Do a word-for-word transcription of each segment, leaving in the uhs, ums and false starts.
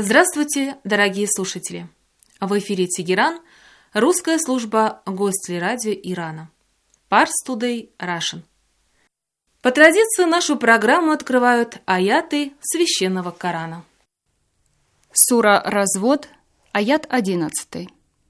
Здравствуйте, дорогие слушатели! В эфире Тегеран, русская служба гостей радио Ирана. Pars Today Russian. По традиции нашу программу открывают аяты священного Корана. Сура Развод, аят одиннадцатый.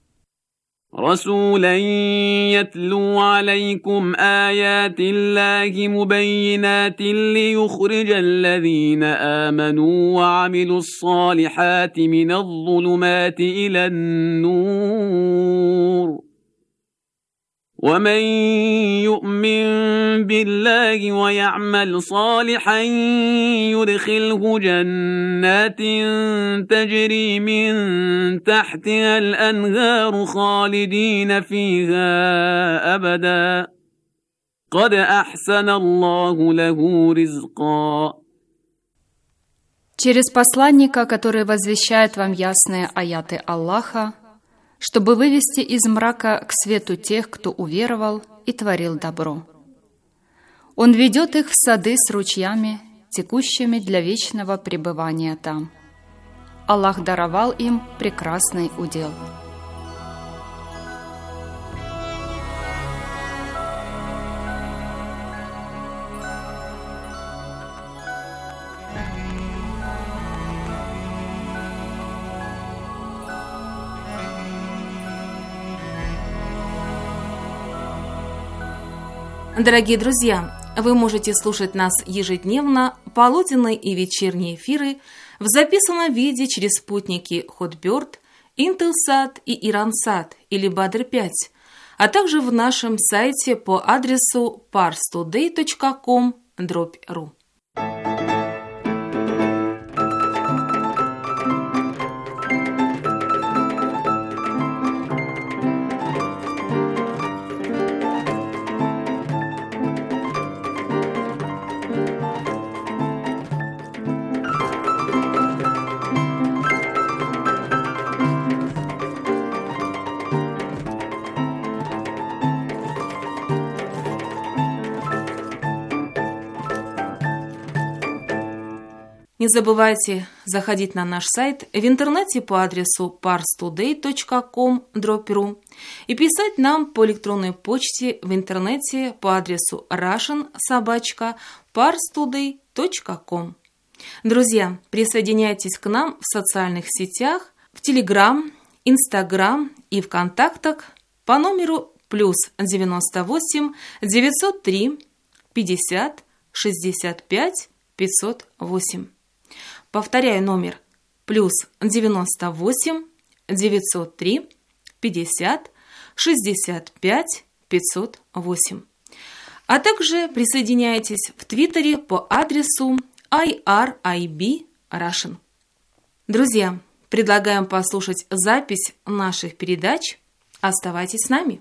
رسولا يتلو عليكم آيات الله مبينات ليخرج الذين آمنوا وعملوا الصالحات من الظلمات إلى النور ومن يؤمن بالله ويعمل صالحا يدخله جنات تجري من تحتها الأنهار خالدين فيها أبدا قد أحسن الله له رزقا. Через посланника, который возвещает вам ясные аяты Аллаха, чтобы вывести из мрака к свету тех, кто уверовал и творил добро. Он ведет их в сады с ручьями, текущими для вечного пребывания там. Аллах даровал им прекрасный удел. Дорогие друзья, вы можете слушать нас ежедневно, полуденные и вечерние эфиры в записанном виде через спутники Hotbird, Intelsat и Iransat или Badr пять, а также в нашем сайте по адресу pars today точка com дробь ру. Не забывайте заходить на наш сайт в интернете по адресу pars today точка com дробь ру и писать нам по электронной почте в интернете по адресу russian собака pars today точка com. Друзья, присоединяйтесь к нам в социальных сетях, в Telegram, Instagram и в контактах по номеру плюс девяносто восемь девятьсот три пятьдесят шестьдесят пять пятьсот восемь. Повторяю номер плюс девяносто восемь девятьсот три пятьдесят шестьдесят пять пятьсот восемь. А также присоединяйтесь в Твиттере по адресу ай ар ай би Russian. Друзья, предлагаем послушать запись наших передач. Оставайтесь с нами.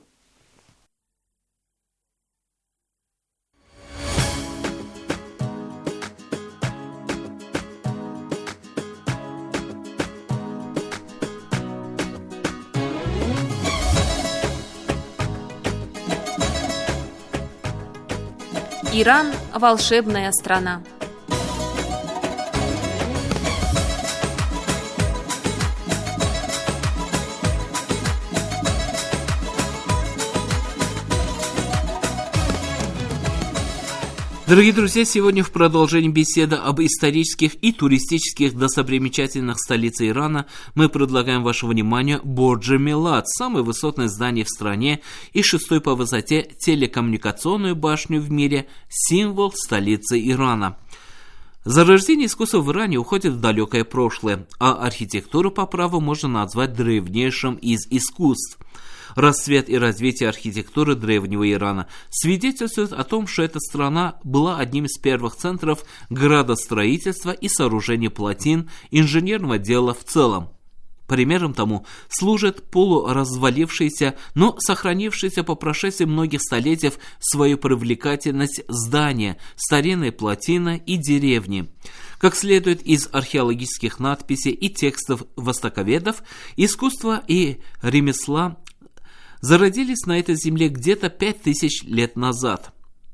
Иран – волшебная страна. Дорогие друзья, сегодня в продолжении беседы об исторических и туристических достопримечательностях столицы Ирана мы предлагаем вашему вниманию Бордж-э-Милад, самое высотное здание в стране и шестой по высоте телекоммуникационную башню в мире, символ столицы Ирана. Зарождение искусства в Иране уходит в далекое прошлое, а архитектуру по праву можно назвать древнейшим из искусств. Расцвет и развитие архитектуры древнего Ирана свидетельствует о том, что эта страна была одним из первых центров градостроительства и сооружения плотин, инженерного дела в целом. Примером тому служит полуразвалившееся, но сохранившееся по прошествии многих столетий свою привлекательность здания, старинной плотины и деревни. Как следует из археологических надписей и текстов востоковедов, искусство и ремесла зародились на этой земле где-то пять тысяч лет назад.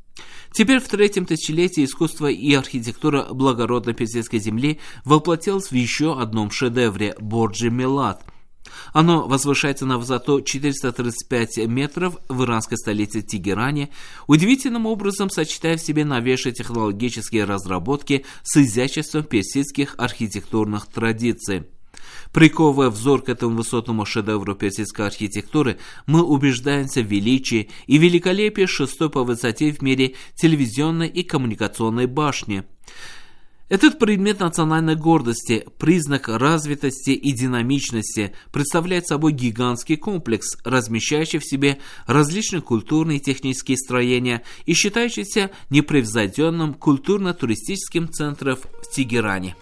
Теперь в третьем тысячелетии искусство и архитектура благородной персидской земли воплотилось в еще одном шедевре – Борджи Милат. Оно возвышается на высоту четыреста тридцать пять метров в иранской столице Тегеране, удивительным образом сочетая в себе новейшие технологические разработки с изяществом персидских архитектурных традиций. Приковывая взор к этому высотному шедевру персидской архитектуры, мы убеждаемся в величии и великолепии шестой по высоте в мире телевизионной и коммуникационной башни. Этот предмет национальной гордости, признак развитости и динамичности, представляет собой гигантский комплекс, размещающий в себе различные культурные и технические строения и считающийся непревзойденным культурно-туристическим центром в Тегеране.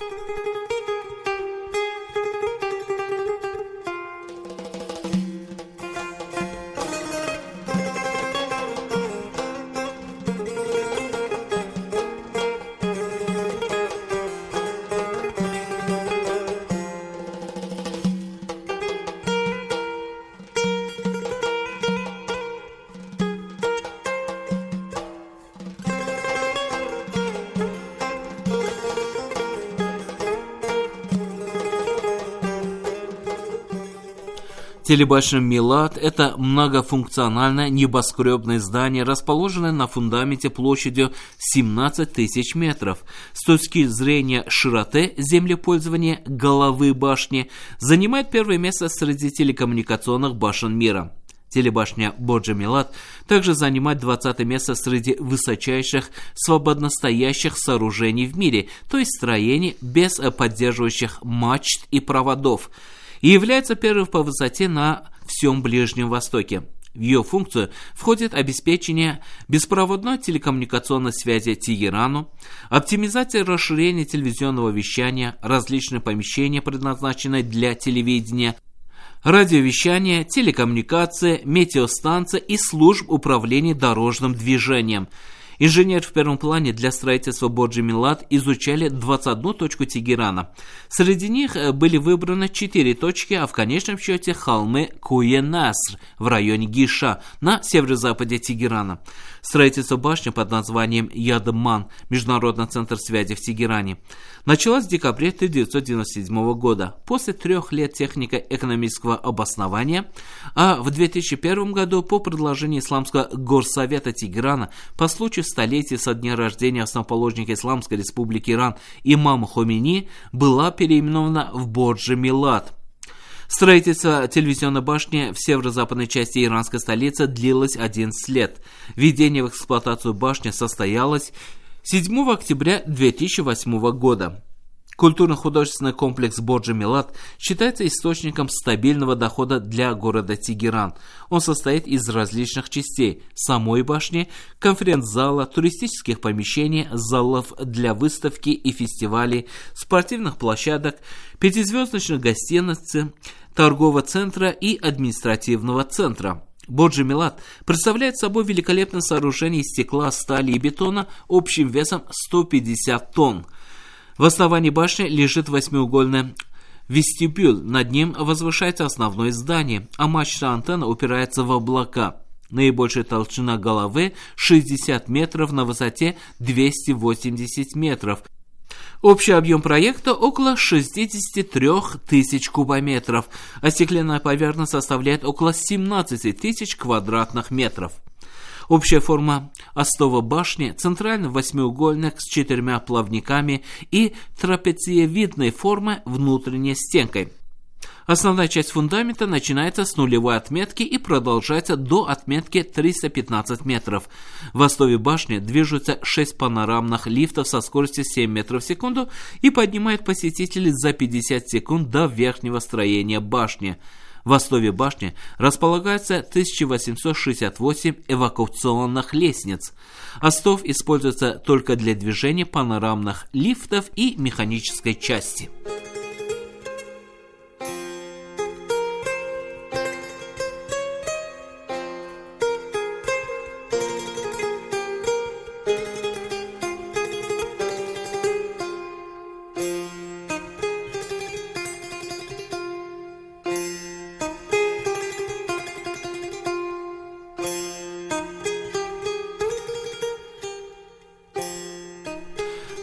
Телебашня Милат – это многофункциональное небоскребное здание, расположенное на фундаменте площадью семнадцать тысяч метров. С точки зрения широты землепользования головы башни занимает первое место среди телекоммуникационных башен мира. Телебашня Борджи Милат также занимает двадцатое место среди высочайших свободностоящих сооружений в мире, то есть строений без поддерживающих мачт и проводов, и является первой по высоте на всем Ближнем Востоке. В ее функцию входит обеспечение беспроводной телекоммуникационной связи Тегерану, оптимизация и расширение телевизионного вещания, различные помещения, предназначенные для телевидения, радиовещание, телекоммуникация, метеостанция и служб управления дорожным движением. Инженеры в первом плане для строительства Борджи Милат изучали двадцать одну точку Тегерана. Среди них были выбраны четыре точки, а в конечном счете холмы Куе-Наср в районе Гиша на северо-западе Тегерана. Строительство башни под названием Ядман, Международный центр связи в Тегеране, началось в декабре тысяча девятьсот девяносто седьмого года, после трех лет технико-экономического обоснования, а в две тысячи первом году по предложению Исламского горсовета Тегерана по случаю столетия со дня рождения основоположника Исламской республики Иран имама Хомейни была переименована в Борджи Милат. Строительство телевизионной башни в северо-западной части иранской столицы длилось одиннадцать лет. Введение в эксплуатацию башни состоялось седьмого октября две тысячи восьмого года. Культурно-художественный комплекс Борджи Милат считается источником стабильного дохода для города Тегеран. Он состоит из различных частей – самой башни, конференц-зала, туристических помещений, залов для выставки и фестивалей, спортивных площадок, пятизвездочных гостиниц, торгового центра и административного центра. Борджи Милат представляет собой великолепное сооружение из стекла, стали и бетона общим весом сто пятьдесят тонн. В основании башни лежит восьмиугольный вестибюль, над ним возвышается основное здание, а мачта антенна упирается в облака. Наибольшая толщина головы шестьдесят метров, на высоте двести восемьдесят метров. Общий объем проекта около шестьдесят три тысячи кубометров, а стеклянная поверхность составляет около семнадцать тысяч квадратных метров. Общая форма остова башни – центральный восьмиугольник с четырьмя плавниками и трапециевидной формы внутренней стенкой. Основная часть фундамента начинается с нулевой отметки и продолжается до отметки триста пятнадцать метров. В основе башни движутся шесть панорамных лифтов со скоростью семь метров в секунду и поднимают посетителей за пятьдесят секунд до верхнего строения башни. В основе башни располагается тысяча восемьсот шестьдесят восемь эвакуационных лестниц. Остов используется только для движения панорамных лифтов и механической части.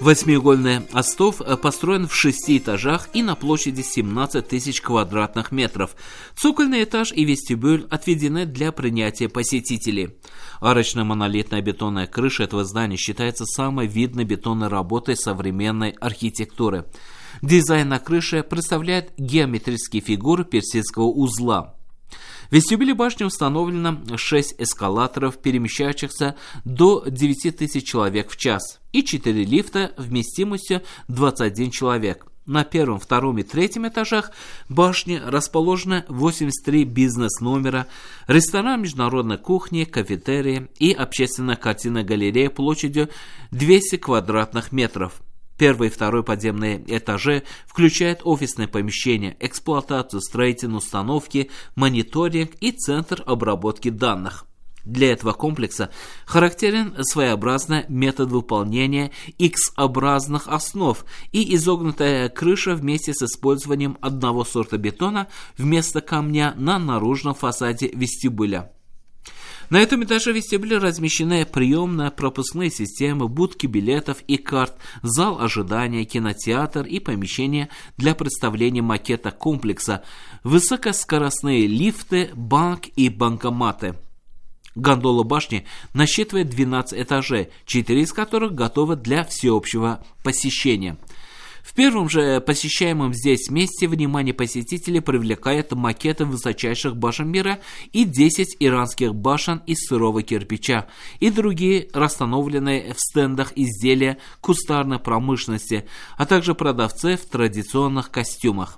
Восьмиугольный остов построен в шести этажах и на площади семнадцать тысяч квадратных метров. Цокольный этаж и вестибюль отведены для принятия посетителей. Арочная монолитная бетонная крыша этого здания считается самой видной бетонной работой современной архитектуры. Дизайн на крыше представляет геометрические фигуры персидского узла. В вестибюле башни установлено шесть эскалаторов, перемещающихся до девяти тысяч человек в час, и четыре лифта вместимостью двадцать один человек. На первом, втором и третьем этажах башни расположено восемьдесят три бизнес-номера, ресторан международной кухни, кафетерии и общественная картинная галерея площадью двести квадратных метров. Первый и второй подземные этажи включают офисные помещения, эксплуатацию строительной установки, мониторинг и центр обработки данных. Для этого комплекса характерен своеобразный метод выполнения X-образных основ и изогнутая крыша вместе с использованием одного сорта бетона вместо камня на наружном фасаде вестибюля. На этом этаже вестибюля размещены приемная, пропускные системы, будки билетов и карт, зал ожидания, кинотеатр и помещение для представления макета комплекса, высокоскоростные лифты, банк и банкоматы. Гондола башни насчитывает двенадцать этажей, четыре из которых готовы для всеобщего посещения. В первом же посещаемом здесь месте внимание посетителей привлекает макеты высочайших башен мира и десять иранских башен из сырого кирпича и другие расстановленные в стендах изделия кустарной промышленности, а также продавцы в традиционных костюмах.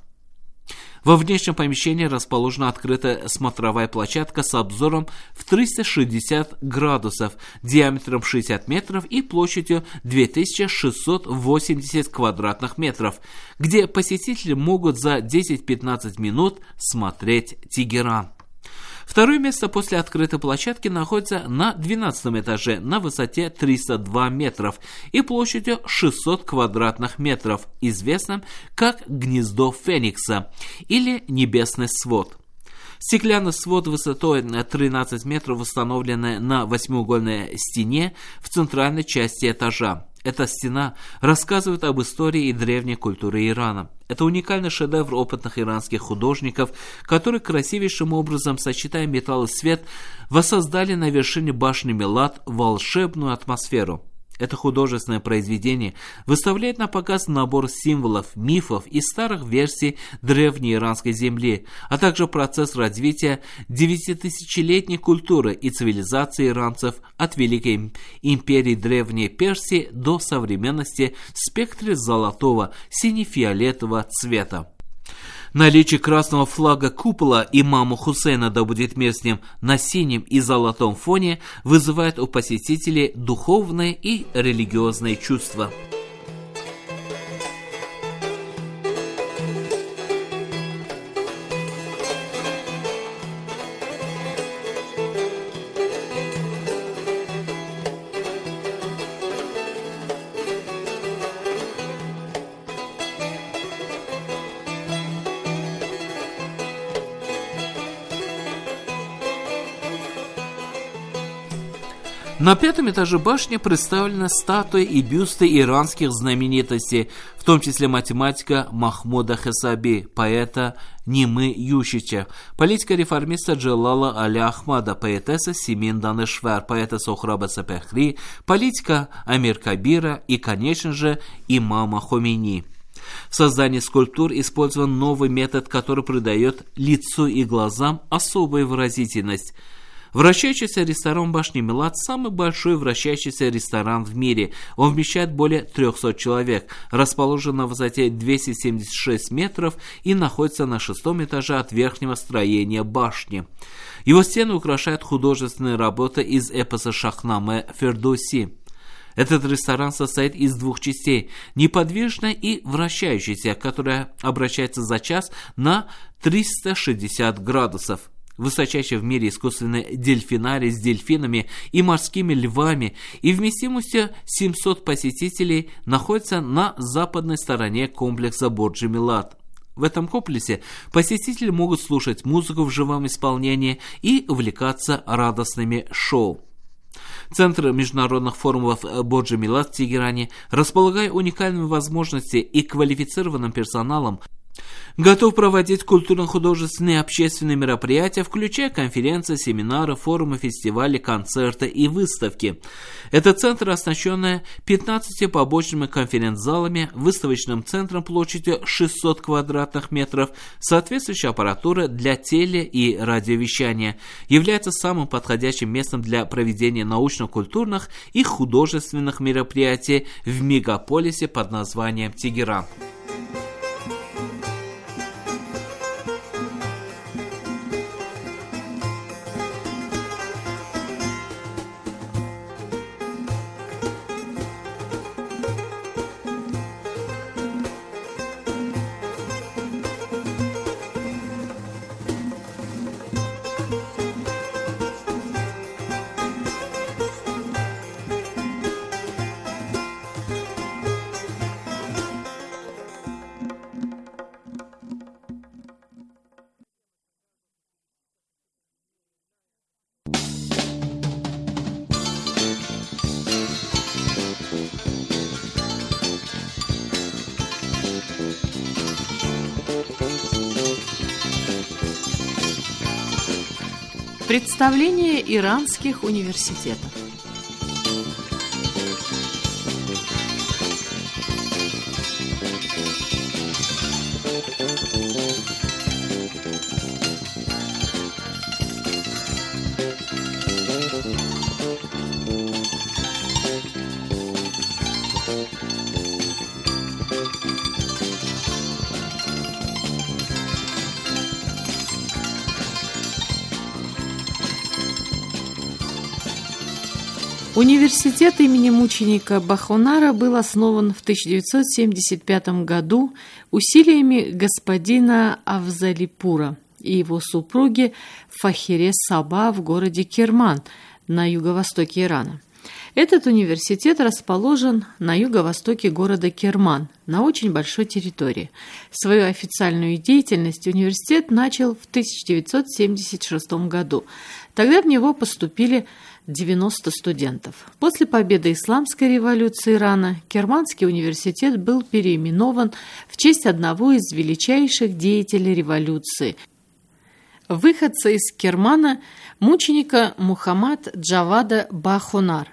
Во внешнем помещении расположена открытая смотровая площадка с обзором в триста шестьдесят градусов, диаметром шестьдесят метров и площадью две тысячи шестьсот восемьдесят квадратных метров, где посетители могут за десять-пятнадцать минут смотреть Тегеран. Второе место после открытой площадки находится на двенадцатом этаже на высоте триста два метров и площадью шестьсот квадратных метров, известным как «Гнездо Феникса» или «Небесный свод». Стеклянный свод высотой тринадцать метров установленный на восьмиугольной стене в центральной части этажа. Эта стена рассказывает об истории и древней культуре Ирана. Это уникальный шедевр опытных иранских художников, которые красивейшим образом, сочетая металл и свет, воссоздали на вершине башни Милад волшебную атмосферу. Это художественное произведение выставляет на показ набор символов, мифов и старых версий древней иранской земли, а также процесс развития девятитысячелетней культуры и цивилизации иранцев от Великой империи Древней Персии до современности в спектре золотого, сине-фиолетового цвета. Наличие красного флага купола имама Хусейна, да будет мир с ним, на синем и золотом фоне вызывает у посетителей духовные и религиозные чувства. На пятом этаже башни представлены статуи и бюсты иранских знаменитостей, в том числе математика Махмуда Хесаби, поэта Нимы Ющича, политика-реформиста Джалала Аля Ахмада, поэтесса Симин Данешвар, поэта Сохраба Сапехри, политика Амир Кабира и, конечно же, имама Хомейни. В создании скульптур использован новый метод, который придает лицу и глазам особую выразительность. Вращающийся ресторан башни Милад – самый большой вращающийся ресторан в мире. Он вмещает более трехсот человек, расположен на высоте двести семьдесят шесть метров и находится на шестом этаже от верхнего строения башни. Его стены украшают художественные работы из эпоса Шахнаме Фердоуси. Этот ресторан состоит из двух частей – неподвижной и вращающейся, которая обращается за час на триста шестьдесят градусов. Высочайший в мире искусственный дельфинарий с дельфинами и морскими львами и вместимостью семьсот посетителей находится на западной стороне комплекса Борджи Милад. В этом комплексе посетители могут слушать музыку в живом исполнении и увлекаться радостными шоу. Центр международных форумов Боджи Милат в Тегеране, располагая уникальными возможностями и квалифицированным персоналом, готов проводить культурно-художественные и общественные мероприятия, включая конференции, семинары, форумы, фестивали, концерты и выставки. Это центр, оснащенный пятнадцатью побочными конференц-залами, выставочным центром площадью шестьсот квадратных метров, соответствующей аппаратурой для теле- и радиовещания, является самым подходящим местом для проведения научно-культурных и художественных мероприятий в мегаполисе под названием Тегеран. Представление иранских университетов. Университет имени мученика Бахонара был основан в тысяча девятьсот семьдесят пятом году усилиями господина Афзалипура и его супруги Фахире Саба в городе Керман на юго-востоке Ирана. Этот университет расположен на юго-востоке города Керман, на очень большой территории. Свою официальную деятельность университет начал в тысяча девятьсот семьдесят шестом году. Тогда в него поступили девяносто студентов. После победы Исламской революции Ирана Керманский университет был переименован в честь одного из величайших деятелей революции, выходца из Кермана, мученика Мухаммад Джавада Бахонар.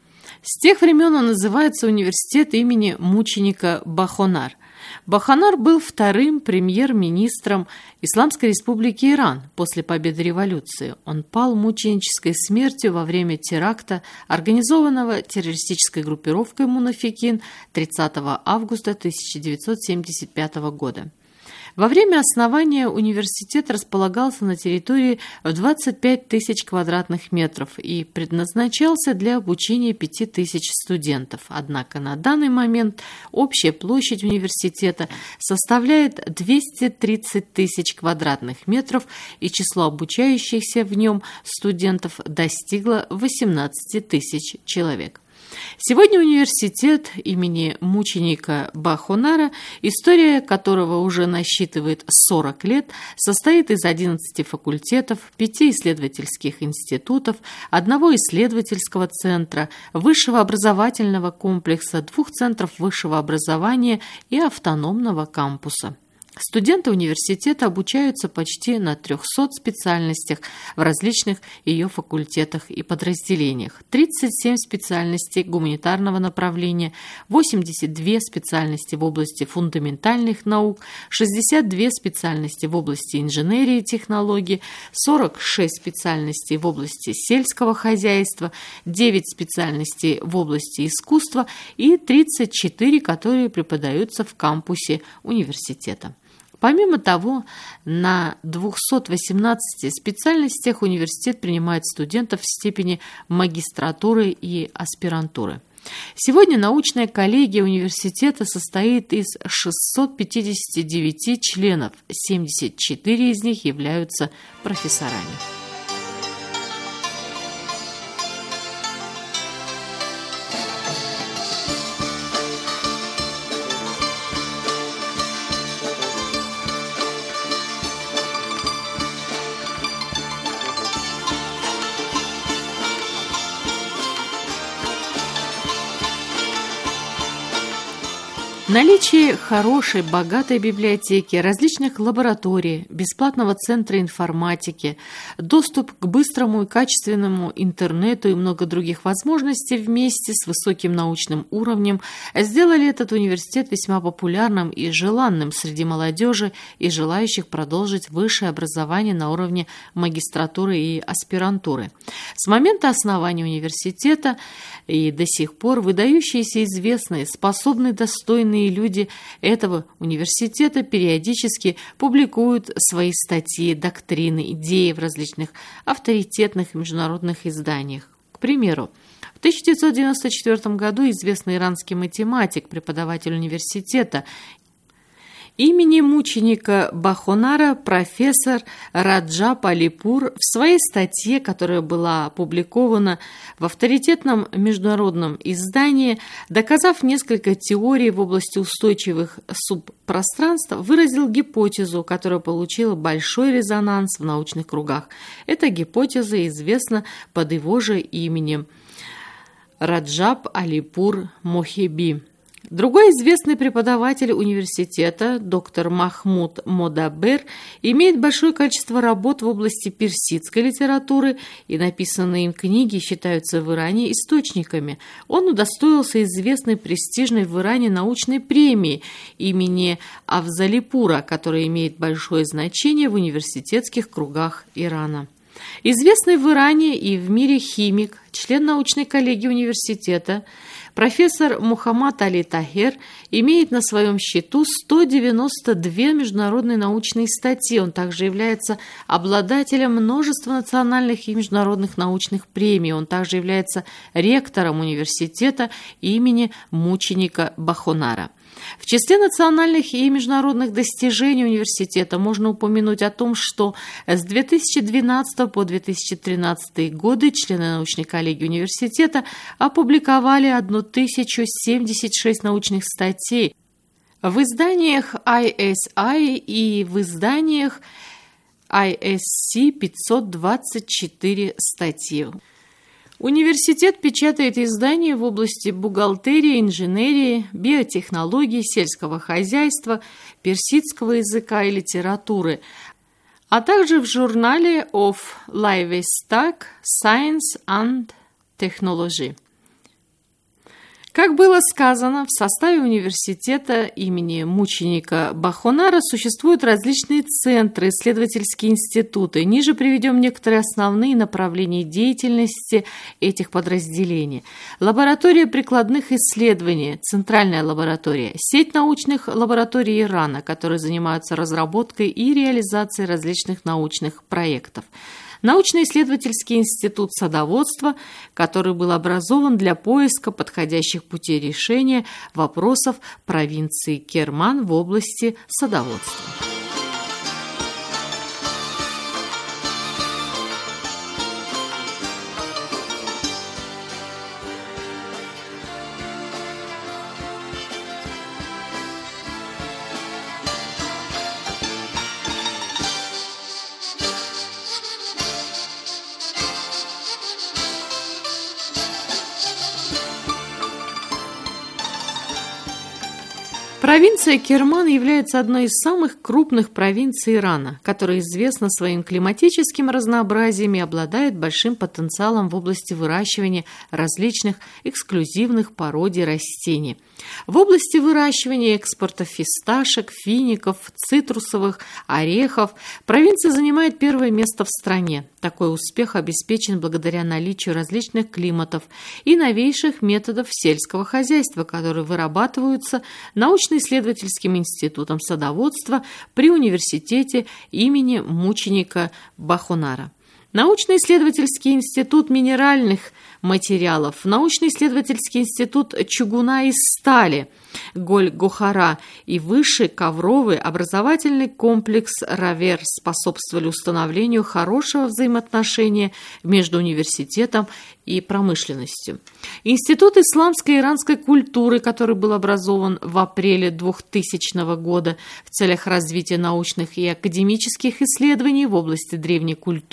С тех времен он называется университет имени мученика Бахонар. Бахонар был вторым премьер-министром Исламской республики Иран после победы революции. Он пал мученической смертью во время теракта, организованного террористической группировкой «Мунафикин» тридцатого августа тысяча девятьсот семьдесят пятого года. Во время основания университет располагался на территории в двадцать пять тысяч квадратных метров и предназначался для обучения пяти тысяч студентов. Однако на данный момент общая площадь университета составляет двести тридцать тысяч квадратных метров, и число обучающихся в нем студентов достигло восемнадцати тысяч человек. Сегодня университет имени мученика Бахонара, история которого уже насчитывает сорок лет, состоит из одиннадцати факультетов, пяти исследовательских институтов, одного исследовательского центра, высшего образовательного комплекса, двух центров высшего образования и автономного кампуса. Студенты университета обучаются почти на трехсот специальностях в различных ее факультетах и подразделениях. тридцать семь специальностей гуманитарного направления, восемьдесят две специальности в области фундаментальных наук, шестьдесят две специальности в области инженерии и технологий, сорок шесть специальностей в области сельского хозяйства, девять специальностей в области искусства и тридцать четыре, которые преподаются в кампусе университета. Помимо того, на двухстах восемнадцати специальностях университет принимает студентов в степени магистратуры и аспирантуры. Сегодня научная коллегия университета состоит из шестисот пятидесяти девяти членов, семьдесят четыре из них являются профессорами. Наличие хорошей, богатой библиотеки, различных лабораторий, бесплатного центра информатики, доступ к быстрому и качественному интернету и много других возможностей вместе с высоким научным уровнем сделали этот университет весьма популярным и желанным среди молодежи и желающих продолжить высшее образование на уровне магистратуры и аспирантуры. С момента основания университета и до сих пор выдающиеся, известные, способные, достойные люди этого университета периодически публикуют свои статьи, доктрины, идеи в различных авторитетных международных изданиях. К примеру, в тысяча девятьсот девяносто четвёртом году известный иранский математик, преподаватель университета имени мученика Бахонара, профессор Раджаб Алипур, в своей статье, которая была опубликована в авторитетном международном издании, доказав несколько теорий в области устойчивых субпространств, выразил гипотезу, которая получила большой резонанс в научных кругах. Эта гипотеза известна под его же именем Раджаб Алипур Мохеби. Другой известный преподаватель университета, доктор Махмуд Модабер, имеет большое количество работ в области персидской литературы, и написанные им книги считаются в Иране источниками. Он удостоился известной престижной в Иране научной премии имени Афзалипура, которая имеет большое значение в университетских кругах Ирана. Известный в Иране и в мире химик, член научной коллегии университета, профессор Мухаммад Али Тахер имеет на своем счету сто девяносто две международные научные статьи. Он также является обладателем множества национальных и международных научных премий. Он также является ректором университета имени мученика Бахонара. В числе национальных и международных достижений университета можно упомянуть о том, что с две тысячи двенадцатого по две тысячи тринадцатый годы члены научной коллегии университета опубликовали тысячу семьдесят шесть научных статей в изданиях ай эс ай и в изданиях ай эс си пятьсот двадцать четыре статьи. Университет печатает издания в области бухгалтерии, инженерии, биотехнологий, сельского хозяйства, персидского языка и литературы, а также в журнале of Livestock Science and Technology. Как было сказано, в составе университета имени мученика Бахонара существуют различные центры, исследовательские институты. Ниже приведем некоторые основные направления деятельности этих подразделений. Лаборатория прикладных исследований, Центральная лаборатория, сеть научных лабораторий Ирана, которые занимаются разработкой и реализацией различных научных проектов. Научно-исследовательский институт садоводства, который был образован для поиска подходящих путей решения вопросов провинции Керман в области садоводства. Провинция Керман является одной из самых крупных провинций Ирана, которая известна своим климатическим разнообразием и обладает большим потенциалом в области выращивания различных эксклюзивных породий растений. В области выращивания и экспорта фисташек, фиников, цитрусовых, орехов провинция занимает первое место в стране. Такой успех обеспечен благодаря наличию различных климатов и новейших методов сельского хозяйства, которые вырабатываются научно-исследовательским институтом садоводства при университете имени мученика Бахонара. Научно-исследовательский институт минеральных материалов, научно-исследовательский институт чугуна и стали Голь-Гохара и высший ковровый образовательный комплекс Равер способствовали установлению хорошего взаимоотношения между университетом и промышленностью. Институт исламской и иранской культуры, который был образован в апреле двухтысячного года в целях развития научных и академических исследований в области древней культуры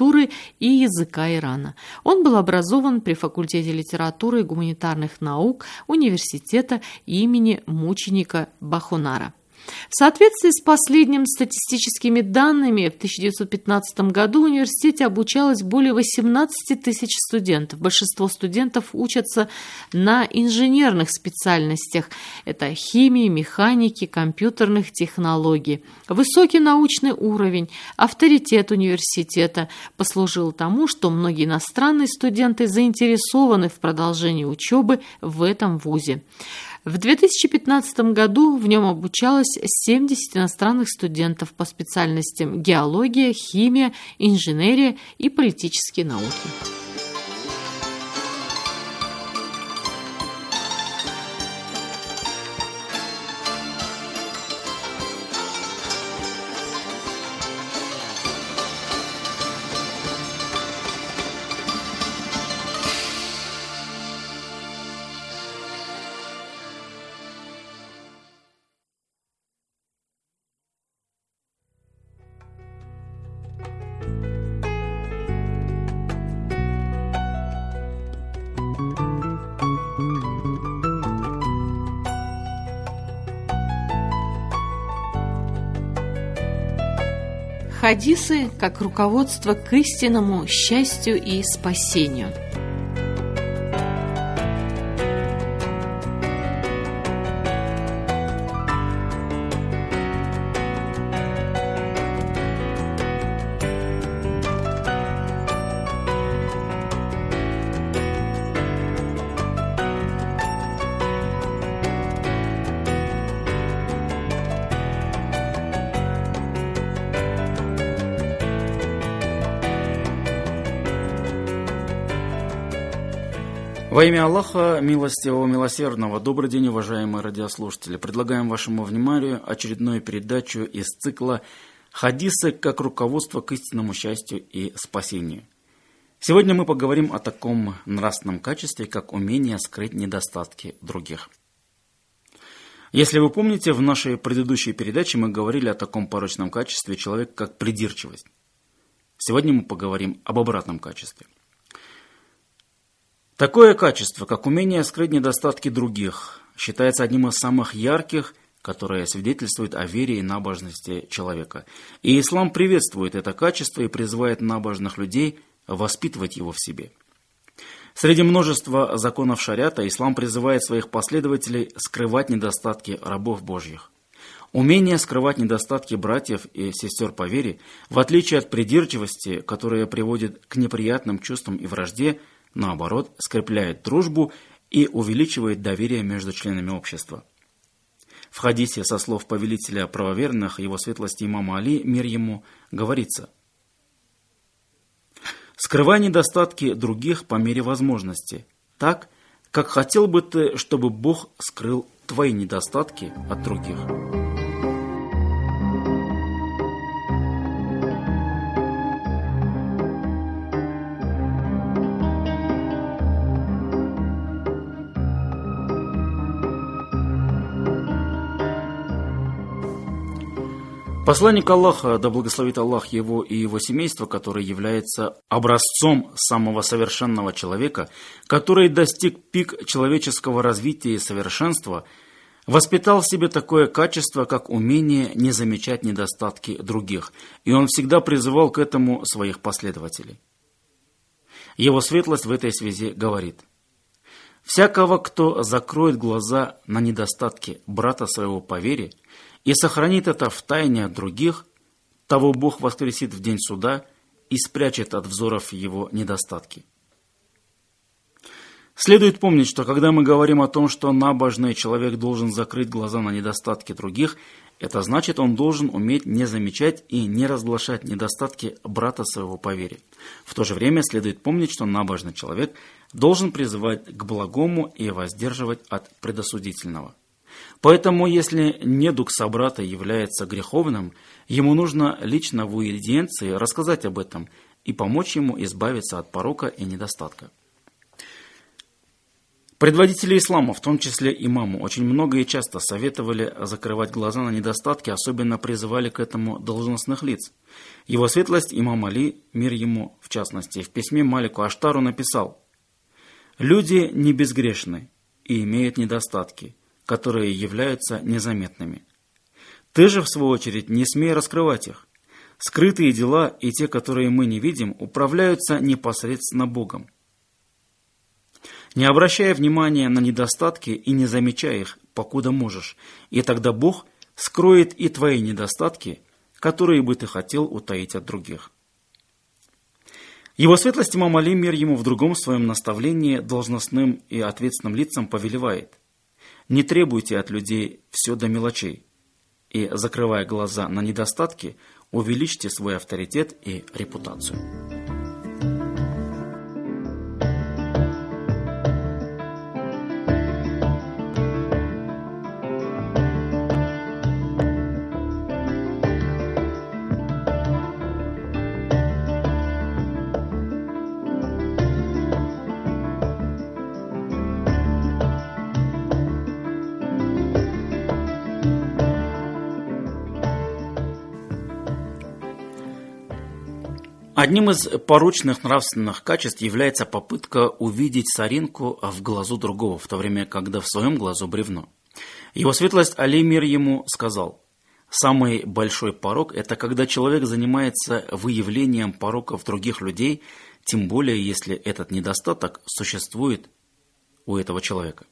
и языка Ирана. Он был образован при факультете литературы и гуманитарных наук университета имени мученика Бахунара. В соответствии с последними статистическими данными, в тысяча девятьсот пятнадцатом году в университете обучалось более восемнадцати тысяч студентов. Большинство студентов учатся на инженерных специальностях. Это химии, механики, компьютерных технологий. Высокий научный уровень, авторитет университета послужил тому, что многие иностранные студенты заинтересованы в продолжении учебы в этом вузе. В две тысячи пятнадцатом году в нем обучалось семьдесят иностранных студентов по специальностям геология, химия, инженерия и политические науки. Хадисы как руководство к истинному счастью и спасению. Во имя Аллаха, милостивого, милосердного, добрый день, уважаемые радиослушатели. Предлагаем вашему вниманию очередную передачу из цикла «Хадисы как руководство к истинному счастью и спасению». Сегодня мы поговорим о таком нравственном качестве, как умение скрыть недостатки других. Если вы помните, в нашей предыдущей передаче мы говорили о таком порочном качестве человека, как придирчивость. Сегодня мы поговорим об обратном качестве. Такое качество, как умение скрыть недостатки других, считается одним из самых ярких, которое свидетельствует о вере и набожности человека. И ислам приветствует это качество и призывает набожных людей воспитывать его в себе. Среди множества законов шариата ислам призывает своих последователей скрывать недостатки рабов Божьих. Умение скрывать недостатки братьев и сестер по вере, в отличие от придирчивости, которая приводит к неприятным чувствам и вражде, наоборот, скрепляет дружбу и увеличивает доверие между членами общества. В хадисе со слов повелителя правоверных, его светлости имама Али, мир ему, говорится: «Скрывай недостатки других по мере возможности, так, как хотел бы ты, чтобы Бог скрыл твои недостатки от других». Посланник Аллаха, да благословит Аллах его и его семейство, который является образцом самого совершенного человека, который достиг пик человеческого развития и совершенства, воспитал в себе такое качество, как умение не замечать недостатки других, и он всегда призывал к этому своих последователей. Его светлость в этой связи говорит: «Всякого, кто закроет глаза на недостатки брата своего по вере и сохранит это в тайне от других, того Бог воскресит в день суда и спрячет от взоров его недостатки». Следует помнить, что когда мы говорим о том, что набожный человек должен закрыть глаза на недостатки других, это значит, он должен уметь не замечать и не разглашать недостатки брата своего по вере. В то же время следует помнить, что набожный человек должен призывать к благому и воздерживать от предосудительного. Поэтому, если недуг собрата является греховным, ему нужно лично в уидиенции рассказать об этом и помочь ему избавиться от порока и недостатка. Предводители ислама, в том числе имаму, очень много и часто советовали закрывать глаза на недостатки, особенно призывали к этому должностных лиц. Его светлость имам Али, мир ему в частности, в письме Малику Аштару написал: «Люди не безгрешны и имеют недостатки, которые являются незаметными. Ты же, в свою очередь, не смей раскрывать их. Скрытые дела и те, которые мы не видим, управляются непосредственно Богом. Не обращая внимания на недостатки и не замечая их, покуда можешь, и тогда Бог скроет и твои недостатки, которые бы ты хотел утаить от других». Его светлость имам Али, мир ему, в другом своем наставлении должностным и ответственным лицам повелевает: «Не требуйте от людей все до мелочей, и, закрывая глаза на недостатки, увеличьте свой авторитет и репутацию». Одним из порочных нравственных качеств является попытка увидеть соринку в глазу другого, в то время, когда в своем глазу бревно. Его светлость Али, мир ему, сказал: «Самый большой порок – это когда человек занимается выявлением пороков других людей, тем более, если этот недостаток существует у этого человека».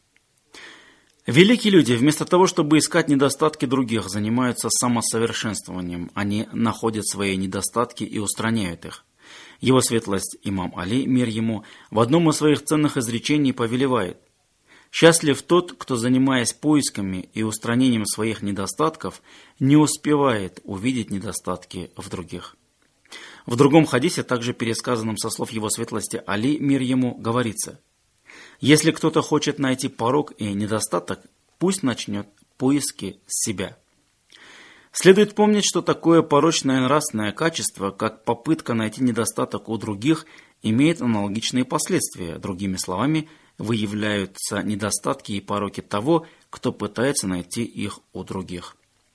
Великие люди, вместо того, чтобы искать недостатки других, занимаются самосовершенствованием. Они находят свои недостатки и устраняют их. Его светлость имам Али, мир ему, в одном из своих ценных изречений повелевает: «Счастлив тот, кто, занимаясь поисками и устранением своих недостатков, не успевает увидеть недостатки в других». В другом хадисе, также пересказанном со слов его светлости Али, мир ему, говорится: «Если кто-то хочет найти порок и недостаток, пусть начнет поиски с себя». Следует помнить, что такое порочное нравственное качество, как попытка найти недостаток у других, имеет аналогичные последствия. Другими словами, выявляются недостатки и пороки того, кто пытается найти их у других.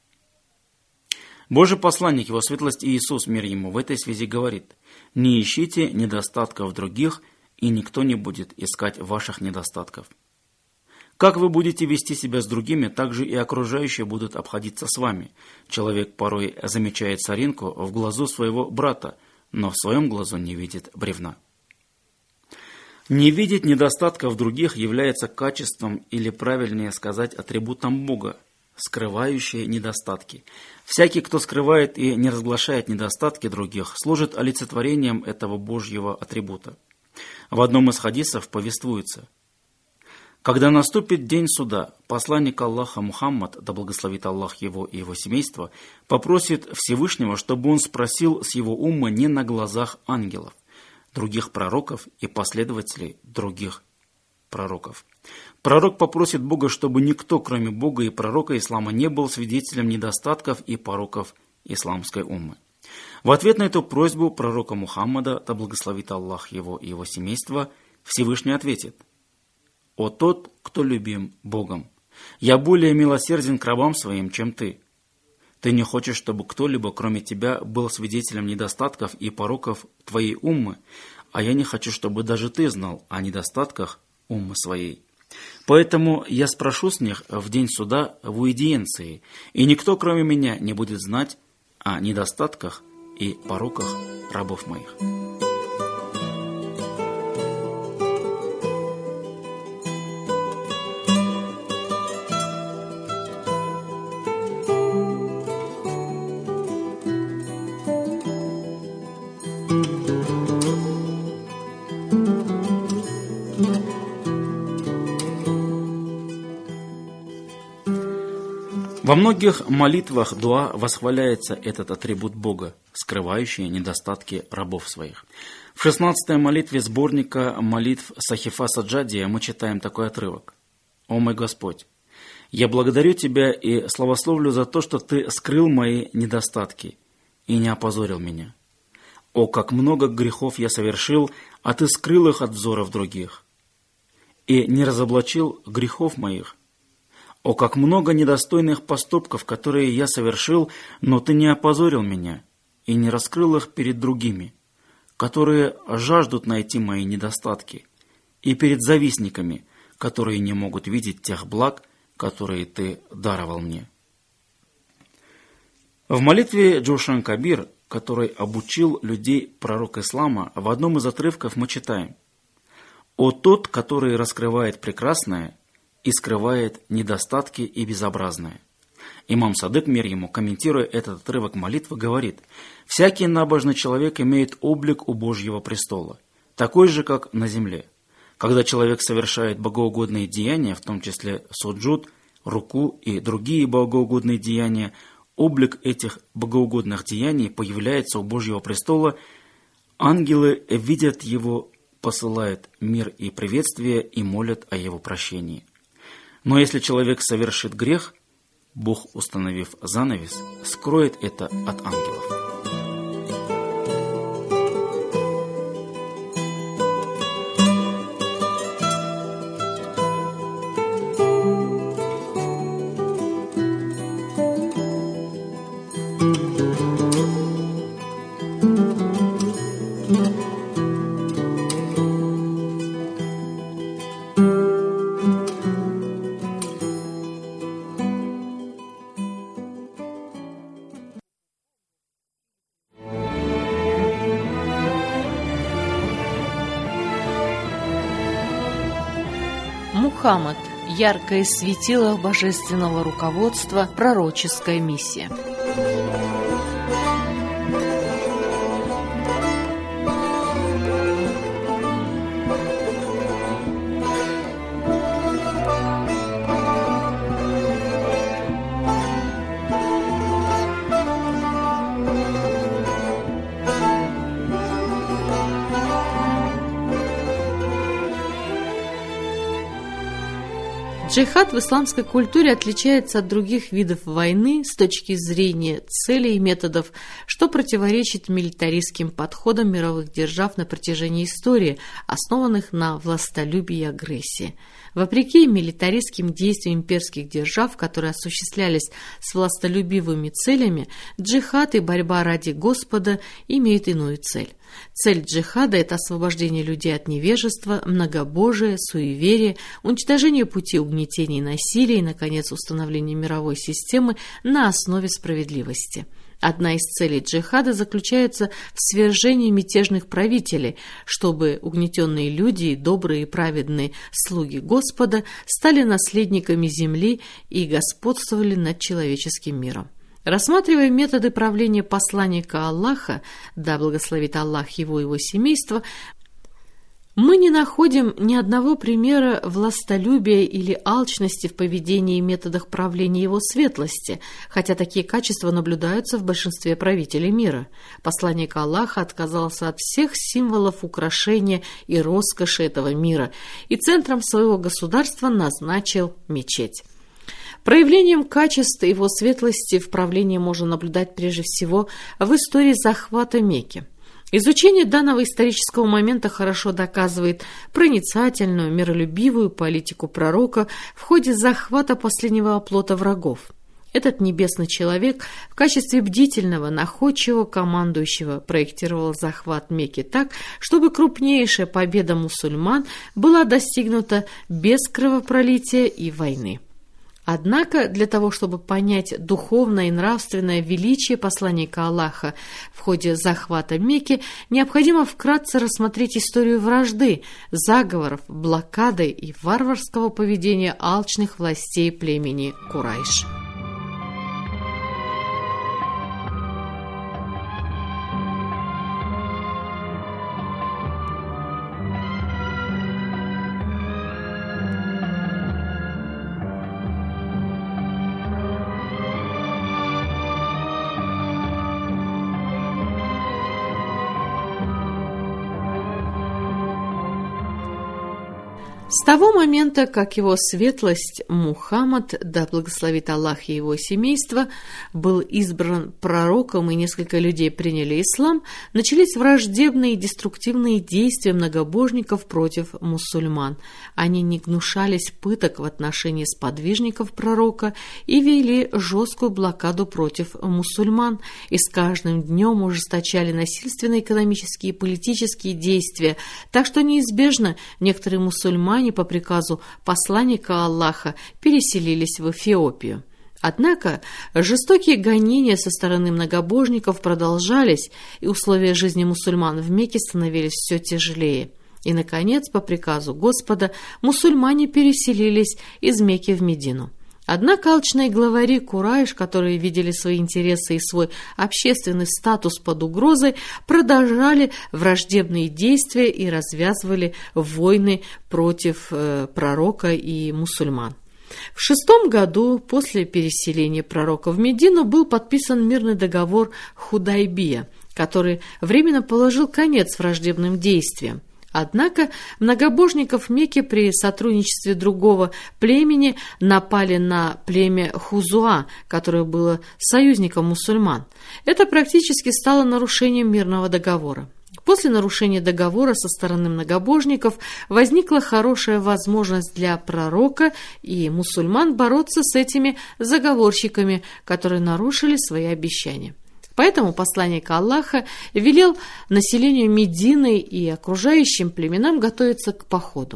Божий посланник, его светлость Иисус, мир ему, в этой связи говорит: «Не ищите недостатков других, и никто не будет искать ваших недостатков». Как вы будете вести себя с другими, так же и окружающие будут обходиться с вами. Человек порой замечает соринку в глазу своего брата, но в своем глазу не видит бревна. Не видеть недостатков других является качеством, или правильнее сказать, атрибутом Бога, скрывающие недостатки. Всякий, кто скрывает и не разглашает недостатки других, служит олицетворением этого Божьего атрибута. В одном из хадисов повествуется: «Когда наступит день суда, посланник Аллаха Мухаммад, да благословит Аллах его и его семейство, попросит Всевышнего, чтобы он спросил с его умма не на глазах ангелов, других пророков и последователей других пророков. Пророк попросит Бога, чтобы никто, кроме Бога и пророка ислама, не был свидетелем недостатков и пороков исламской уммы. В ответ на эту просьбу пророка Мухаммада, да благословит Аллах его и его семейство, Всевышний ответит: «О тот, кто любим Богом, я более милосерден к рабам своим, чем ты. Ты не хочешь, чтобы кто-либо, кроме тебя, был свидетелем недостатков и пороков твоей уммы, а я не хочу, чтобы даже ты знал о недостатках уммы своей. Поэтому я спрошу с них в день суда в уидиенции, и никто, кроме меня, не будет знать о недостатках и пороках рабов моих». Во многих молитвах дуа восхваляется этот атрибут Бога, скрывающий недостатки рабов своих. В шестнадцатой молитве сборника молитв Сахифа Саджадия мы читаем такой отрывок: «О мой Господь, я благодарю Тебя и славословлю за то, что Ты скрыл мои недостатки и не опозорил меня. О, как много грехов я совершил, а Ты скрыл их от взоров других. и не разоблачил грехов моих. О, как много недостойных поступков, которые я совершил, но ты не опозорил меня и не раскрыл их перед другими, которые жаждут найти мои недостатки, и перед завистниками, которые не могут видеть тех благ, которые ты даровал мне. В молитве Джошан Кабир, который обучил людей пророк ислама, в одном из отрывков мы читаем: «О тот, который раскрывает прекрасное и скрывает недостатки и безобразное». Имам Садык, мир ему, комментируя этот отрывок молитвы, говорит: «Всякий набожный человек имеет облик у Божьего престола, такой же, как на земле. Когда человек совершает богоугодные деяния, в том числе суджуд, руку и другие богоугодные деяния, облик этих богоугодных деяний появляется у Божьего престола, ангелы видят его, посылают мир и приветствие и молят о его прощении. Но если человек совершит грех, Бог, установив занавес, скроет это от ангелов». Мухаммад. Яркое светило божественного руководства, пророческая миссия. Джихад в исламской культуре отличается от других видов войны с точки зрения целей и методов, что противоречит милитаристским подходам мировых держав на протяжении истории, основанных на властолюбии и агрессии. Вопреки милитаристским действиям имперских держав, которые осуществлялись с властолюбивыми целями, джихад и борьба ради Господа имеют иную цель. Цель джихада – это освобождение людей от невежества, многобожия, суеверия, уничтожение пути угнетения и насилия и, наконец, установление мировой системы на основе справедливости. Одна из целей джихада заключается в свержении мятежных правителей, чтобы угнетенные люди и добрые и праведные слуги Господа стали наследниками земли и господствовали над человеческим миром. Рассматривая методы правления посланника Аллаха, да благословит Аллах его и его семейство, мы не находим ни одного примера властолюбия или алчности в поведении и методах правления его светлости, хотя такие качества наблюдаются в большинстве правителей мира. Посланник Аллаха отказался от всех символов украшения и роскоши этого мира и центром своего государства назначил мечеть. Проявлением качества его светлости в правлении можно наблюдать прежде всего в истории захвата Мекки. Изучение данного исторического момента хорошо доказывает проницательную, миролюбивую политику пророка в ходе захвата последнего оплота врагов. Этот небесный человек в качестве бдительного, находчивого командующего проектировал захват Мекки так, чтобы крупнейшая победа мусульман была достигнута без кровопролития и войны. Однако для того, чтобы понять духовное и нравственное величие посланника Аллаха в ходе захвата Мекки, необходимо вкратце рассмотреть историю вражды, заговоров, блокады и варварского поведения алчных властей племени Курайш. С того момента, как его светлость Мухаммад, да благословит Аллах и его семейство, был избран пророком и несколько людей приняли ислам, начались враждебные и деструктивные действия многобожников против мусульман. Они не гнушались пыток в отношении сподвижников пророка и вели жесткую блокаду против мусульман, и с каждым днем ужесточали насильственные экономические и политические действия, так что неизбежно некоторые мусульмане по приказу посланника Аллаха переселились в Эфиопию. Однако жестокие гонения со стороны многобожников продолжались, и условия жизни мусульман в Мекке становились все тяжелее. И, наконец, по приказу Господа, мусульмане переселились из Мекки в Медину. Однако алчные главари Курайш, которые видели свои интересы и свой общественный статус под угрозой, продолжали враждебные действия и развязывали войны против э, пророка и мусульман. В шестом году после переселения пророка в Медину был подписан мирный договор Худайбия, который временно положил конец враждебным действиям. Однако многобожников Мекки при сотрудничестве другого племени напали на племя Хузуа, которое было союзником мусульман. Это практически стало нарушением мирного договора. После нарушения договора со стороны многобожников возникла хорошая возможность для пророка и мусульман бороться с этими заговорщиками, которые нарушили свои обещания. Поэтому посланник Аллаха велел населению Медины и окружающим племенам готовиться к походу.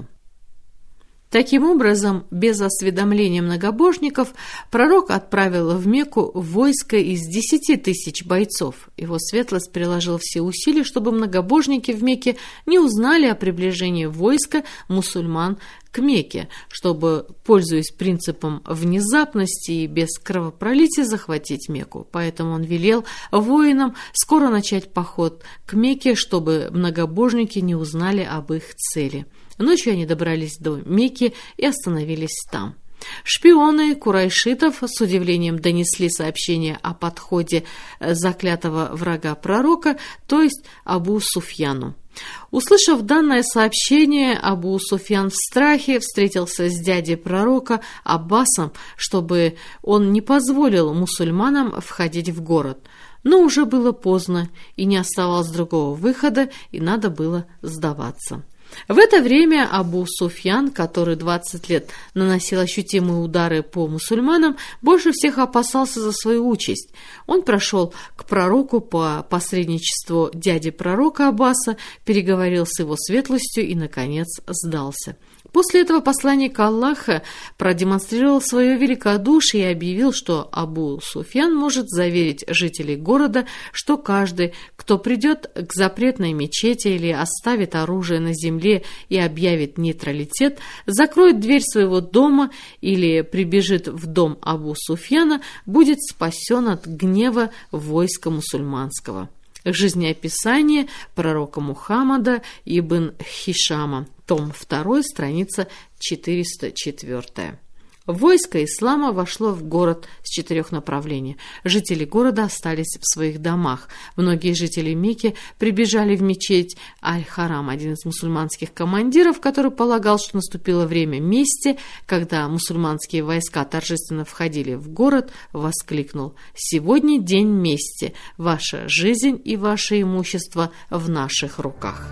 Таким образом, без осведомления многобожников, пророк отправил в Мекку войско из десяти тысяч бойцов. Его светлость приложил все усилия, чтобы многобожники в Мекке не узнали о приближении войска мусульман к Мекке, чтобы, пользуясь принципом внезапности и без кровопролития, захватить Мекку. Поэтому он велел воинам скоро начать поход к Мекке, чтобы многобожники не узнали об их цели. Ночью они добрались до Мекки и остановились там. Шпионы курайшитов с удивлением донесли сообщение о подходе заклятого врага пророка, то есть Абу Суфьяну. Услышав данное сообщение, Абу Суфьян в страхе встретился с дядей пророка Аббасом, чтобы он не позволил мусульманам входить в город. Но уже было поздно, и не оставалось другого выхода, и надо было сдаваться. В это время Абу Суфьян, который двадцать лет наносил ощутимые удары по мусульманам, больше всех опасался за свою участь. Он прошел к пророку по посредничеству дяди пророка Аббаса, переговорил с его светлостью и, наконец, сдался. После этого посланник Аллаха продемонстрировал свое великодушие и объявил, что Абу Суфьян может заверить жителей города, что каждый, кто придет к запретной мечети или оставит оружие на земле и объявит нейтралитет, закроет дверь своего дома или прибежит в дом Абу Суфьяна, будет спасен от гнева войска мусульманского. Жизнеописание пророка Мухаммада ибн Хишама, том два, страница четыреста четыре. Войско ислама вошло в город с четырех направлений. Жители города остались в своих домах. Многие жители Мекки прибежали в мечеть Аль-Харам. Один из мусульманских командиров, который полагал, что наступило время мести, когда мусульманские войска торжественно входили в город, воскликнул: «Сегодня день мести. Ваша жизнь и ваше имущество в наших руках».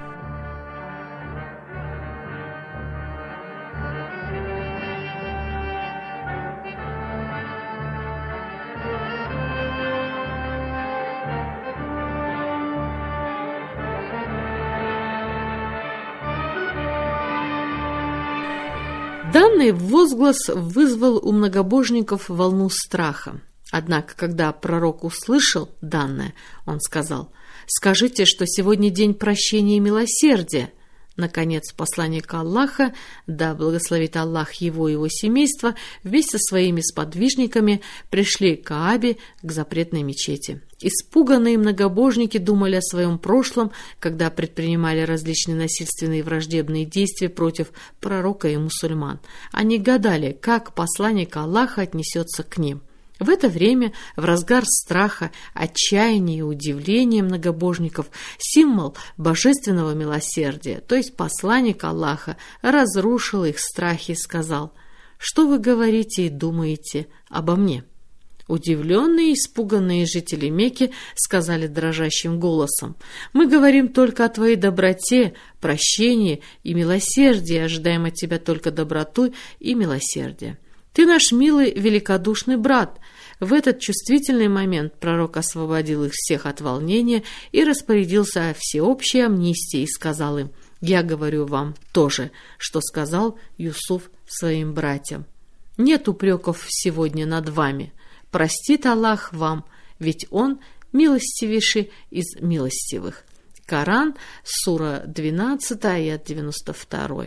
Данный возглас вызвал у многобожников волну страха. Однако, когда пророк услышал данное, он сказал: «Скажите, что сегодня день прощения и милосердия». Наконец, посланник Аллаха, да благословит Аллах его и его семейство, вместе со своими сподвижниками пришли к Каабе, к запретной мечети. Испуганные многобожники думали о своем прошлом, когда предпринимали различные насильственные и враждебные действия против пророка и мусульман. Они гадали, как посланник Аллаха отнесется к ним. В это время, в разгар страха, отчаяния и удивления многобожников, символ божественного милосердия, то есть посланник Аллаха, разрушил их страхи и сказал: «Что вы говорите и думаете обо мне?» Удивленные и испуганные жители Мекки сказали дрожащим голосом: «Мы говорим только о твоей доброте, прощении и милосердии, ожидаем от тебя только доброту и милосердие. Ты наш милый, великодушный брат». В этот чувствительный момент пророк освободил их всех от волнения и распорядился о всеобщей амнистии и сказал им: «Я говорю вам то же, что сказал Юсуф своим братьям. Нет упреков сегодня над вами. Простит Аллах вам, ведь Он милостивейший из милостивых». Коран, сура двенадцатая, аят девяносто два.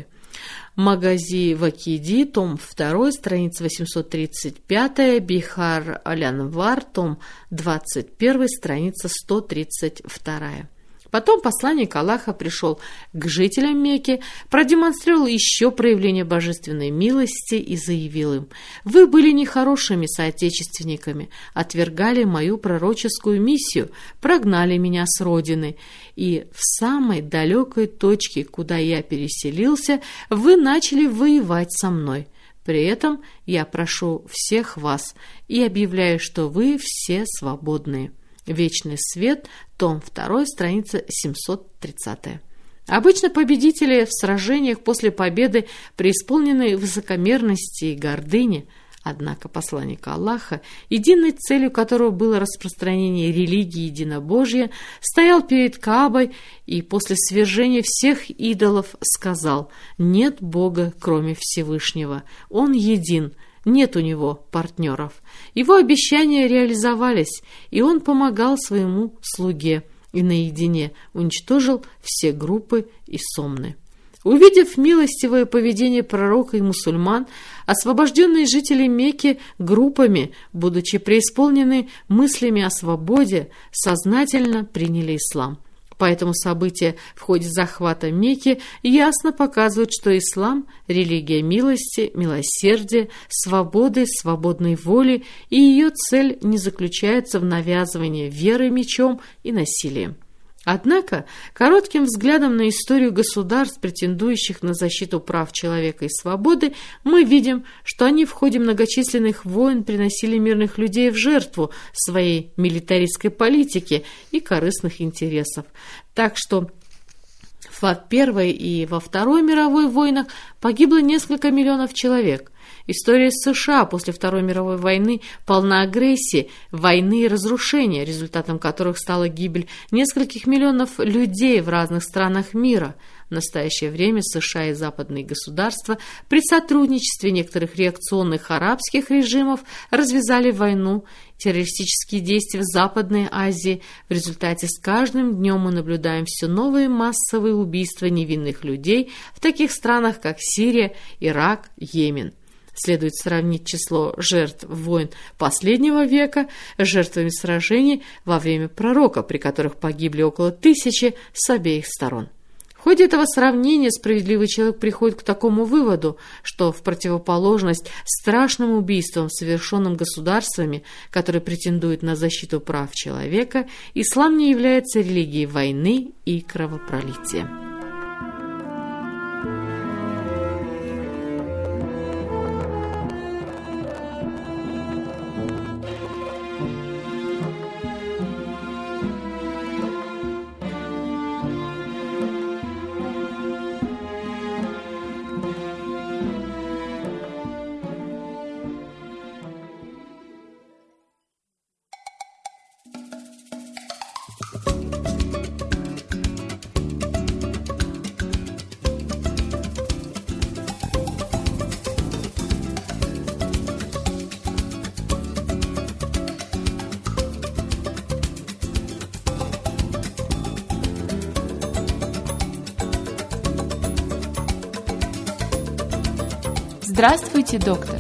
Магази Вакиди, том два, страница восемьсот тридцать пять, Бихар Аль-Анвар, том двадцать один, страница сто тридцать два. Потом посланник Аллаха пришел к жителям Мекки, продемонстрировал еще проявление божественной милости и заявил им: «Вы были нехорошими соотечественниками, отвергали мою пророческую миссию, прогнали меня с родины, и в самой далекой точке, куда я переселился, вы начали воевать со мной. При этом я прошу всех вас и объявляю, что вы все свободные». Вечный свет, том два, страница семьсот тридцать. Обычно победители в сражениях после победы преисполнены высокомерности и гордыни. Однако посланник Аллаха, единой целью которого было распространение религии единобожия, стоял перед Каабой и после свержения всех идолов сказал: «Нет Бога, кроме Всевышнего, Он един». Нет у него партнеров. Его обещания реализовались, и он помогал своему слуге и наедине уничтожил все группы и сомны. Увидев милостивое поведение пророка и мусульман, освобожденные жители Мекки группами, будучи преисполнены мыслями о свободе, сознательно приняли ислам. Поэтому события в ходе захвата Мекки ясно показывают, что ислам – религия милости, милосердия, свободы, свободной воли, и ее цель не заключается в навязывании веры мечом и насилием. Однако, коротким взглядом на историю государств, претендующих на защиту прав человека и свободы, мы видим, что они в ходе многочисленных войн приносили мирных людей в жертву своей милитаристской политики и корыстных интересов. Так что во Первой и во Второй мировой войнах погибло несколько миллионов человек. История США после Второй мировой войны полна агрессии, войны и разрушения, результатом которых стала гибель нескольких миллионов людей в разных странах мира. В настоящее время США и западные государства при сотрудничестве некоторых реакционных арабских режимов развязали войну, террористические действия в Западной Азии. В результате с каждым днем мы наблюдаем все новые массовые убийства невинных людей в таких странах, как Сирия, Ирак, Йемен. Следует сравнить число жертв войн последнего века с жертвами сражений во время пророка, при которых погибли около тысячи с обеих сторон. В ходе этого сравнения справедливый человек приходит к такому выводу, что в противоположность страшным убийствам, совершенным государствами, которые претендуют на защиту прав человека, ислам не является религией войны и кровопролития. Здравствуйте, доктор.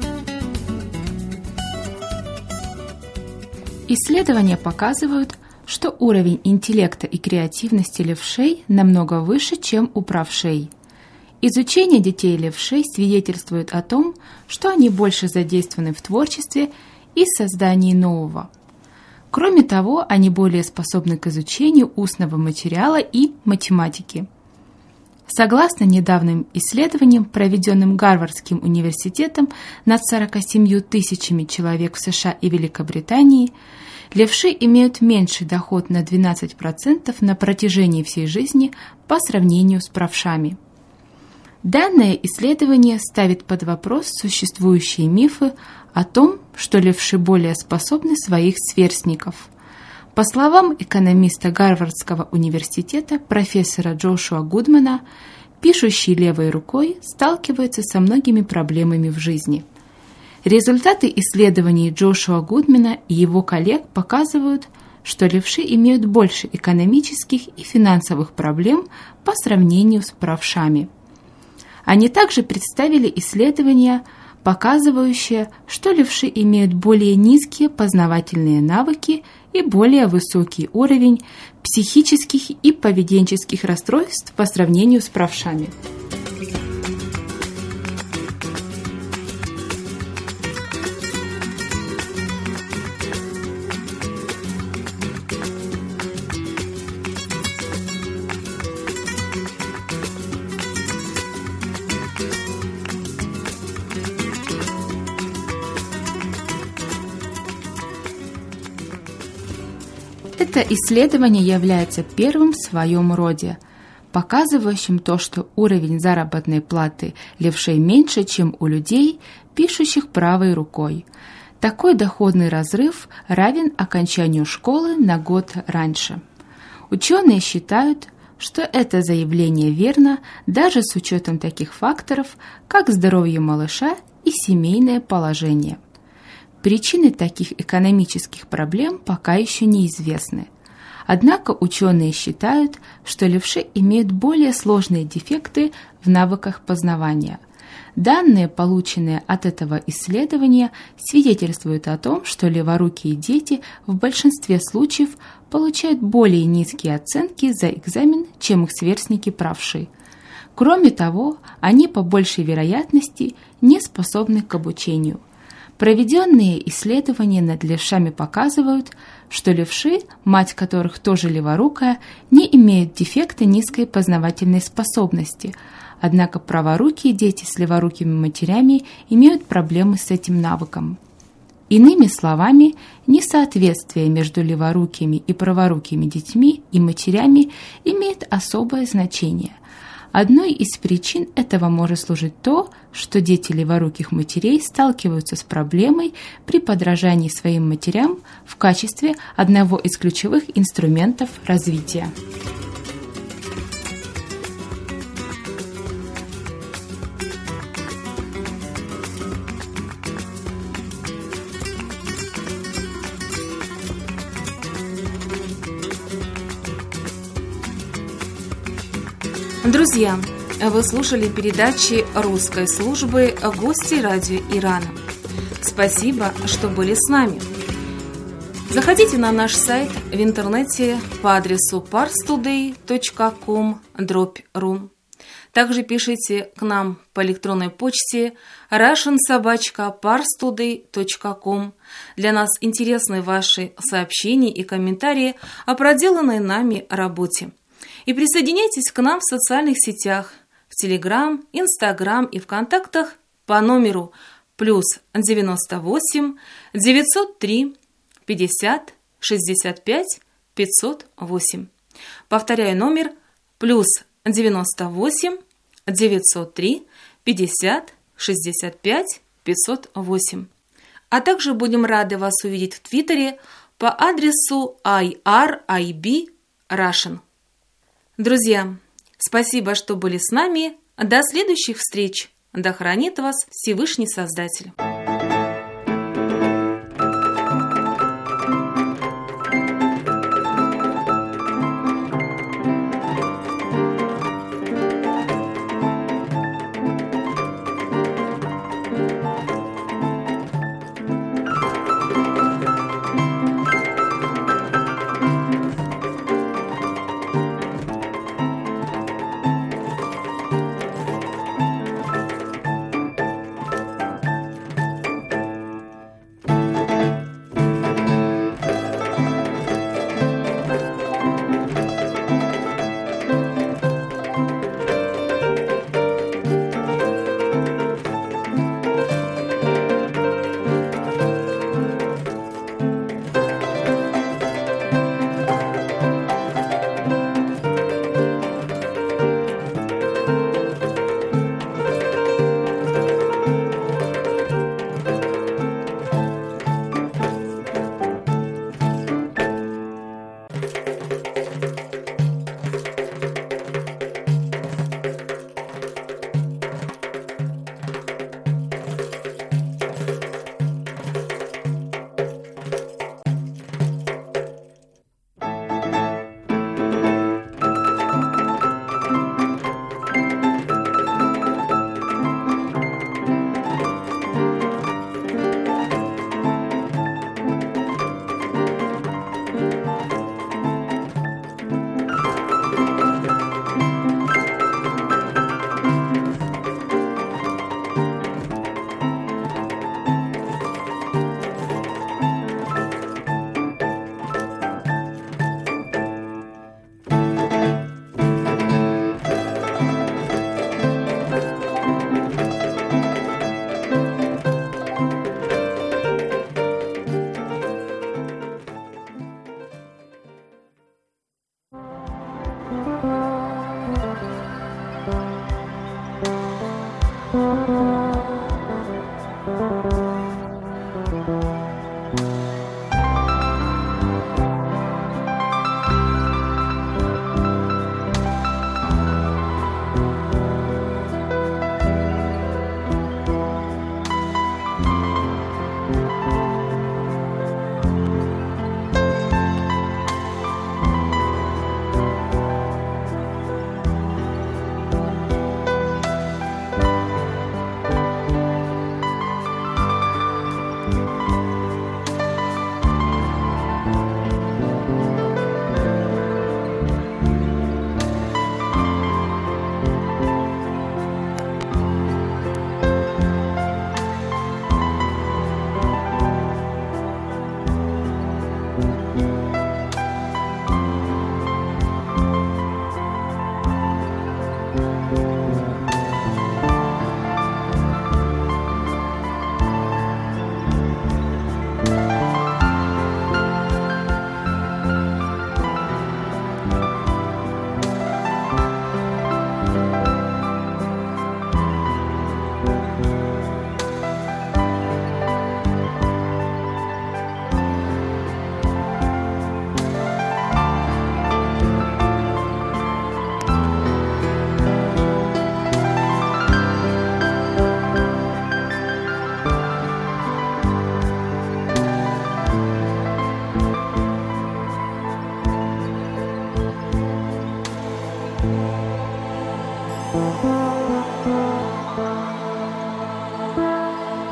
Исследования показывают, что уровень интеллекта и креативности левшей намного выше, чем у правшей. Изучение детей левшей свидетельствует о том, что они больше задействованы в творчестве и создании нового. Кроме того, они более способны к изучению устного материала и математики. Согласно недавним исследованиям, проведенным Гарвардским университетом над сорока семью тысячами человек в США и Великобритании, левши имеют меньший доход на двенадцать процентов на протяжении всей жизни по сравнению с правшами. Данное исследование ставит под вопрос существующие мифы о том, что левши более способны своих сверстников. По словам экономиста Гарвардского университета профессора Джошуа Гудмана, пишущий левой рукой сталкивается со многими проблемами в жизни. Результаты исследований Джошуа Гудмана и его коллег показывают, что левши имеют больше экономических и финансовых проблем по сравнению с правшами. Они также представили исследования, показывающие, что левши имеют более низкие познавательные навыки и более высокий уровень психических и поведенческих расстройств по сравнению с правшами. Это исследование является первым в своем роде, показывающим то, что уровень заработной платы левшей меньше, чем у людей, пишущих правой рукой. Такой доходный разрыв равен окончанию школы на год раньше. Ученые считают, что это заявление верно даже с учетом таких факторов, как здоровье малыша и семейное положение. Причины таких экономических проблем пока еще неизвестны. Однако ученые считают, что левши имеют более сложные дефекты в навыках познавания. Данные, полученные от этого исследования, свидетельствуют о том, что леворукие дети в большинстве случаев получают более низкие оценки за экзамен, чем их сверстники правши. Кроме того, они по большей вероятности не способны к обучению. Проведенные исследования над левшами показывают, что левши, мать которых тоже леворукая, не имеют дефекта низкой познавательной способности, однако праворукие дети с леворукими матерями имеют проблемы с этим навыком. Иными словами, несоответствие между леворукими и праворукими детьми и матерями имеет особое значение. Одной из причин этого может служить то, что дети леворуких матерей сталкиваются с проблемой при подражании своим матерям в качестве одного из ключевых инструментов развития. Друзья, вы слушали передачи русской службы «Гости радио Ирана». Спасибо, что были с нами. Заходите на наш сайт в интернете по адресу парстудей точка ком дробь ру. Также пишите к нам по электронной почте russian собака parstoday точка ком. Для нас интересны ваши сообщения и комментарии о проделанной нами работе. И присоединяйтесь к нам в социальных сетях, в Телеграм, Инстаграм и ВКонтактах по номеру плюс девяносто восемь девятьсот три пятьдесят шестьдесят пять пятьсот восемь. Повторяю номер плюс девяносто восемь девятьсот три пятьдесят шестьдесят пять пятьсот восемь. А также будем рады вас увидеть в Твиттере по адресу ай ар ай би Russian. Друзья, спасибо, что были с нами. До следующих встреч. Да хранит вас Всевышний Создатель.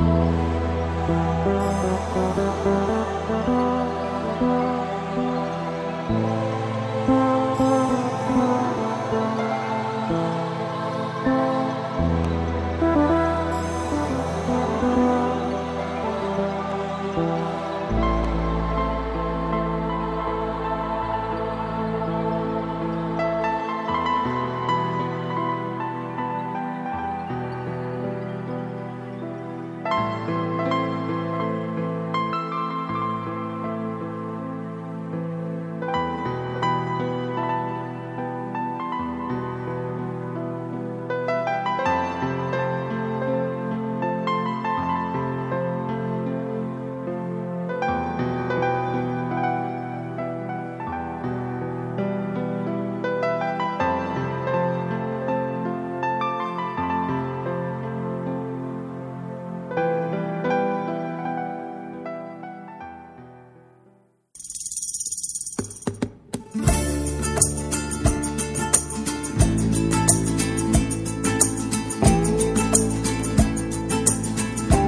Thank you.